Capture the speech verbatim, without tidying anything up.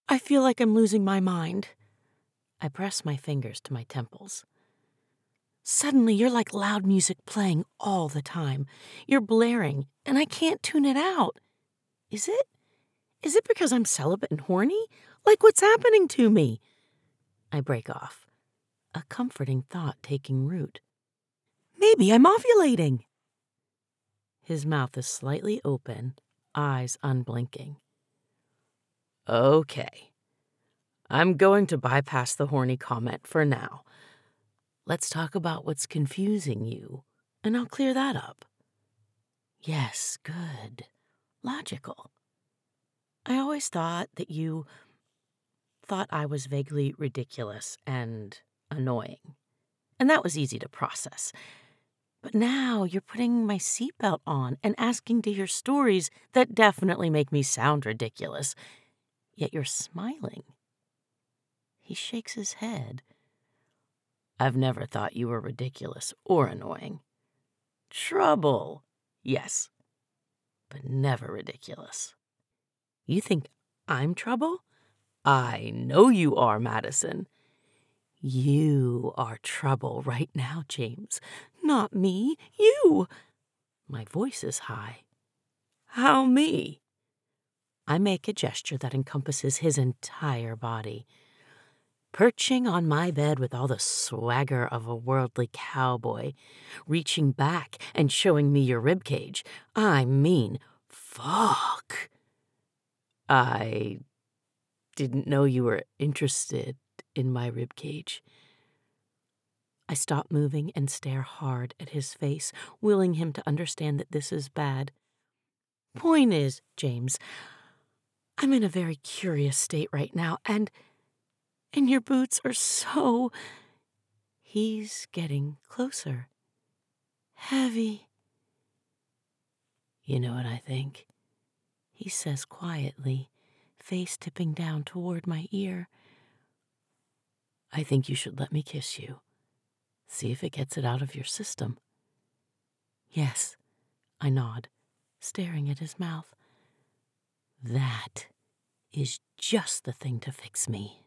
I feel like I'm losing my mind. I press my fingers to my temples. Suddenly, you're like loud music playing all the time. You're blaring, and I can't tune it out. Is it? Is it because I'm celibate and horny? Like, what's happening to me? I break off, a comforting thought taking root. Maybe I'm ovulating. His mouth is slightly open, eyes unblinking. Okay. I'm going to bypass the horny comment for now. Let's talk about what's confusing you, and I'll clear that up. Yes, good. Logical. I always thought that you thought I was vaguely ridiculous and annoying, and that was easy to process. But now you're putting my seatbelt on and asking to hear stories that definitely make me sound ridiculous, yet you're smiling. He shakes his head. I've never thought you were ridiculous or annoying. Trouble, yes, but never ridiculous. You think I'm trouble? I know you are, Madison. You are trouble right now, James. Not me, you. My voice is high. How me? I make a gesture that encompasses his entire body. Perching on my bed with all the swagger of a worldly cowboy, reaching back and showing me your ribcage. I mean, fuck. I didn't know you were interested in my ribcage. I stop moving and stare hard at his face, willing him to understand that this is bad. Point is, James, I'm in a very curious state right now, and and your boots are so... He's getting closer. Heavy. You know what I think? He says quietly, face tipping down toward my ear. I think you should let me kiss you. See if it gets it out of your system. Yes, I nod, staring at his mouth. That is just the thing to fix me.